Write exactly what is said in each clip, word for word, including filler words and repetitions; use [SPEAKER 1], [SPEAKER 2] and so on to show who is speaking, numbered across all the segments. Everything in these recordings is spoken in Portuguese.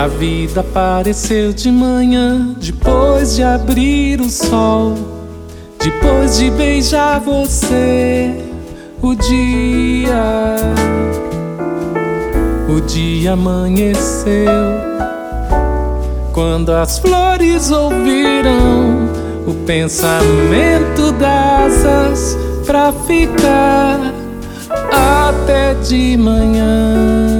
[SPEAKER 1] A vida apareceu de manhã, depois de abrir o sol, depois de beijar você. O dia, o dia amanheceu quando as flores ouviram o pensamento das asas pra ficar até de manhã.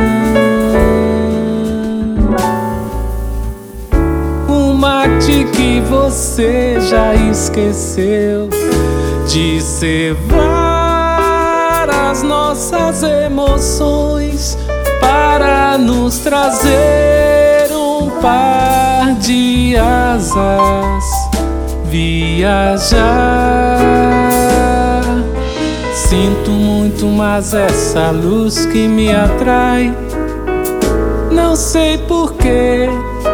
[SPEAKER 1] O mate que você já esqueceu de cevar as nossas emoções para nos trazer um par de asas. Viajar, sinto muito, mas essa luz que me atrai, não sei porquê,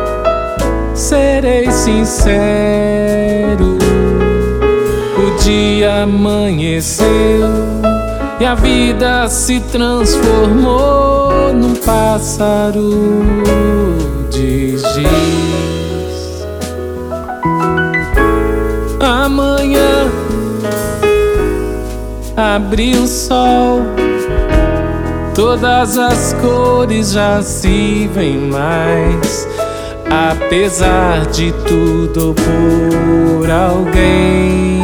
[SPEAKER 1] serei sincero. O dia amanheceu e a vida se transformou num pássaro de giz. Amanhã abriu o sol, todas as cores já se veem mais. Apesar de tudo, por alguém.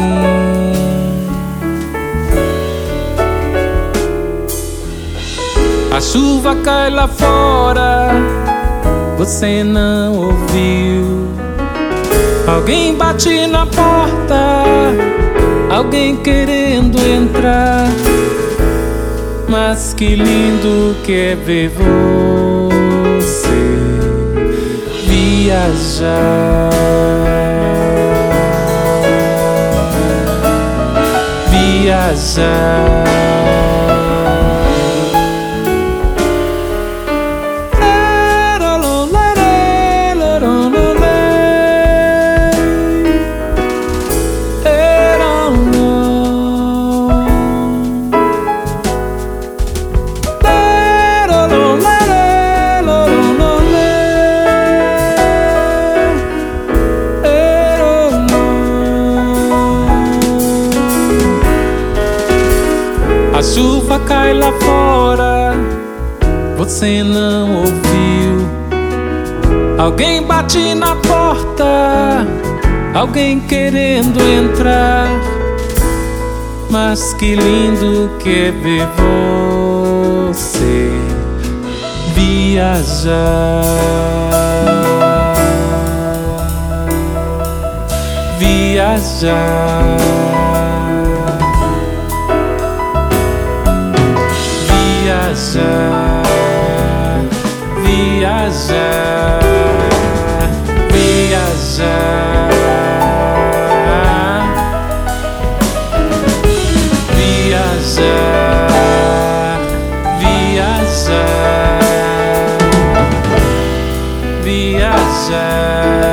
[SPEAKER 1] A chuva cai lá fora, você não ouviu. Alguém bate na porta, alguém querendo entrar. Mas que lindo que é ver você viajar, viajar. A chuva cai lá fora, você não ouviu. Alguém bate na porta, alguém querendo entrar. Mas que lindo que é ver você viajar, viajar. Viajar, viajar, viajar, viajar, viajar, viajar.